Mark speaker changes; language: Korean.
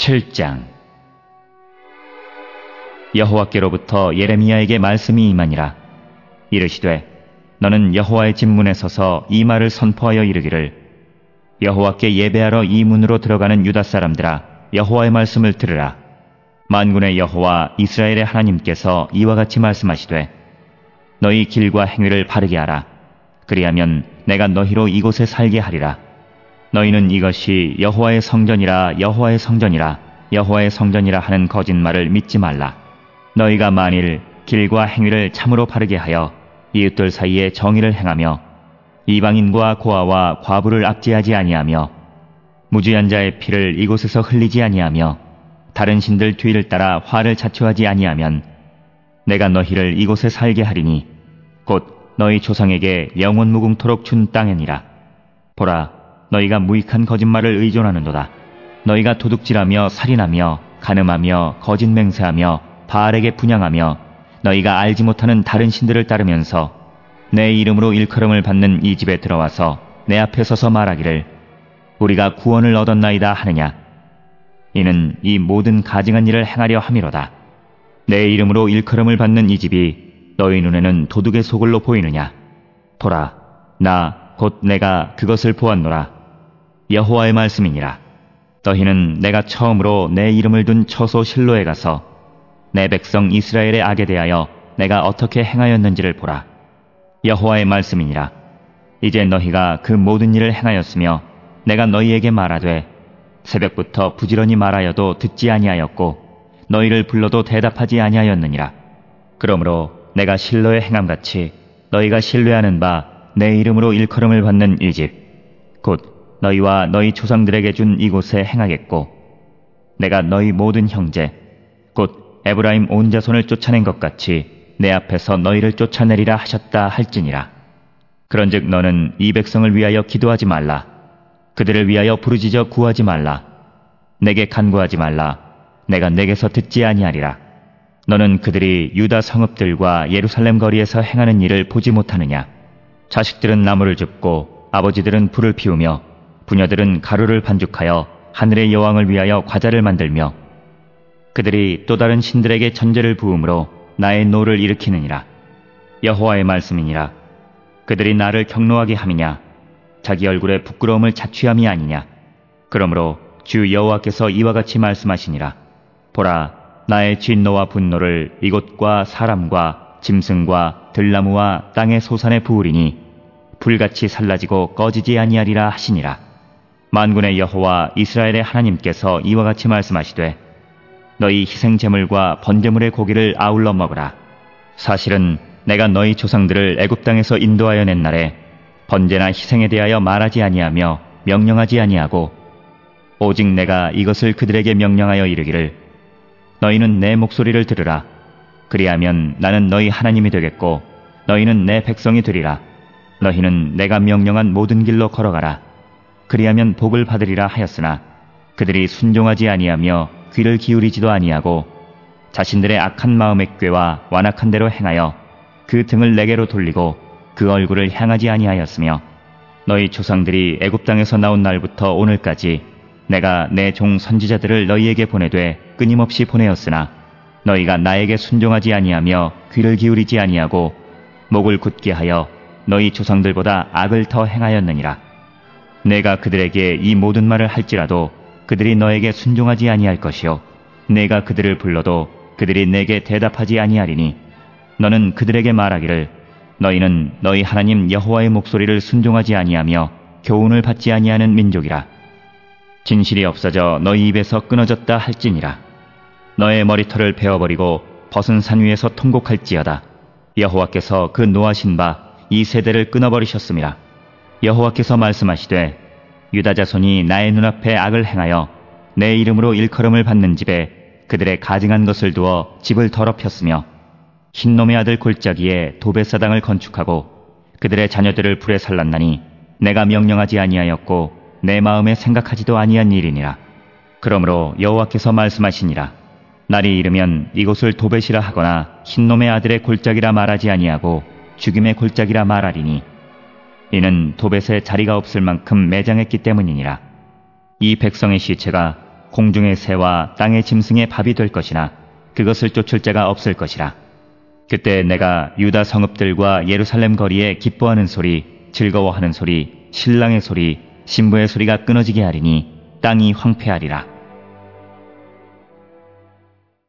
Speaker 1: 7장. 여호와께로부터 예레미야에게 말씀이 임하니라. 이르시되 너는 여호와의 집문에 서서 이 말을 선포하여 이르기를 여호와께 예배하러 이 문으로 들어가는 유다 사람들아, 여호와의 말씀을 들으라. 만군의 여호와 이스라엘의 하나님께서 이와 같이 말씀하시되 너희 길과 행위를 바르게 하라. 그리하면 내가 너희로 이곳에 살게 하리라. 너희는 이것이 여호와의 성전이라 여호와의 성전이라 여호와의 성전이라 하는 거짓말을 믿지 말라. 너희가 만일 길과 행위를 참으로 바르게 하여 이웃들 사이에 정의를 행하며 이방인과 고아와 과부를 압제하지 아니하며 무죄한 자의 피를 이곳에서 흘리지 아니하며 다른 신들 뒤를 따라 화를 자초하지 아니하면 내가 너희를 이곳에 살게 하리니 곧 너희 조상에게 영원 무궁토록 준 땅이니라. 보라, 너희가 무익한 거짓말을 의존하는도다. 너희가 도둑질하며 살인하며 간음하며 거짓 맹세하며 바알에게 분향하며 너희가 알지 못하는 다른 신들을 따르면서 내 이름으로 일컬음을 받는 이 집에 들어와서 내 앞에 서서 말하기를 우리가 구원을 얻었나이다 하느냐. 이는 이 모든 가증한 일을 행하려 함이로다. 내 이름으로 일컬음을 받는 이 집이 너희 눈에는 도둑의 소굴로 보이느냐. 보라, 나 곧 내가 그것을 보았노라. 여호와의 말씀이니라. 너희는 내가 처음으로 내 이름을 둔 처소 실로에 가서 내 백성 이스라엘의 악에 대하여 내가 어떻게 행하였는지를 보라. 여호와의 말씀이니라. 이제 너희가 그 모든 일을 행하였으며 내가 너희에게 말하되 새벽부터 부지런히 말하여도 듣지 아니하였고 너희를 불러도 대답하지 아니하였느니라. 그러므로 내가 실로에 행함같이 너희가 신뢰하는 바 내 이름으로 일컬음을 받는 이 집 곧 너희와 너희 조상들에게 준 이곳에 행하겠고 내가 너희 모든 형제 곧 에브라임 온 자손을 쫓아낸 것 같이 내 앞에서 너희를 쫓아내리라 하셨다 할지니라. 그런즉 너는 이 백성을 위하여 기도하지 말라. 그들을 위하여 부르짖어 구하지 말라. 내게 간구하지 말라. 내가 내게서 듣지 아니하리라. 너는 그들이 유다 성읍들과 예루살렘 거리에서 행하는 일을 보지 못하느냐. 자식들은 나무를 줍고 아버지들은 불을 피우며 부녀들은 가루를 반죽하여 하늘의 여왕을 위하여 과자를 만들며 그들이 또 다른 신들에게 전제를 부음으로 나의 노를 일으키느니라. 여호와의 말씀이니라. 그들이 나를 경노하게 함이냐. 자기 얼굴에 부끄러움을 자취함이 아니냐. 그러므로 주 여호와께서 이와 같이 말씀하시니라. 보라, 나의 진노와 분노를 이곳과 사람과 짐승과 들나무와 땅의 소산에 부으리니 불같이 살라지고 꺼지지 아니하리라 하시니라. 만군의 여호와 이스라엘의 하나님께서 이와 같이 말씀하시되 너희 희생 제물과 번제물의 고기를 아울러 먹으라. 사실은 내가 너희 조상들을 애굽 땅에서 인도하여 낸 날에 번제나 희생에 대하여 말하지 아니하며 명령하지 아니하고 오직 내가 이것을 그들에게 명령하여 이르기를 너희는 내 목소리를 들으라. 그리하면 나는 너희 하나님이 되겠고 너희는 내 백성이 되리라. 너희는 내가 명령한 모든 길로 걸어가라. 그리하면 복을 받으리라 하였으나 그들이 순종하지 아니하며 귀를 기울이지도 아니하고 자신들의 악한 마음의 꾀와 완악한 대로 행하여 그 등을 내게로 돌리고 그 얼굴을 향하지 아니하였으며 너희 조상들이 애굽 땅에서 나온 날부터 오늘까지 내가 내 종 선지자들을 너희에게 보내되 끊임없이 보내었으나 너희가 나에게 순종하지 아니하며 귀를 기울이지 아니하고 목을 굳게 하여 너희 조상들보다 악을 더 행하였느니라. 내가 그들에게 이 모든 말을 할지라도 그들이 너에게 순종하지 아니할 것이요 내가 그들을 불러도 그들이 내게 대답하지 아니하리니 너는 그들에게 말하기를 너희는 너희 하나님 여호와의 목소리를 순종하지 아니하며 교훈을 받지 아니하는 민족이라. 진실이 없어져 너희 입에서 끊어졌다 할지니라. 너의 머리털을 베어버리고 벗은 산 위에서 통곡할지어다. 여호와께서 그 노하신 바 이 세대를 끊어버리셨음이라. 여호와께서 말씀하시되 유다 자손이 나의 눈앞에 악을 행하여 내 이름으로 일컬음을 받는 집에 그들의 가증한 것을 두어 집을 더럽혔으며 흰놈의 아들 골짜기에 도베사당을 건축하고 그들의 자녀들을 불에 살랐나니 내가 명령하지 아니하였고 내 마음에 생각하지도 아니한 일이니라. 그러므로 여호와께서 말씀하시니라. 날이 이르면 이곳을 도벳이라 하거나 흰놈의 아들의 골짜기라 말하지 아니하고 죽임의 골짜기라 말하리니 이는 도벳에 자리가 없을 만큼 매장했기 때문이니라. 이 백성의 시체가 공중의 새와 땅의 짐승의 밥이 될 것이나 그것을 쫓을 자가 없을 것이라. 그때 내가 유다 성읍들과 예루살렘 거리에 기뻐하는 소리, 즐거워하는 소리, 신랑의 소리, 신부의 소리가 끊어지게 하리니 땅이 황폐하리라.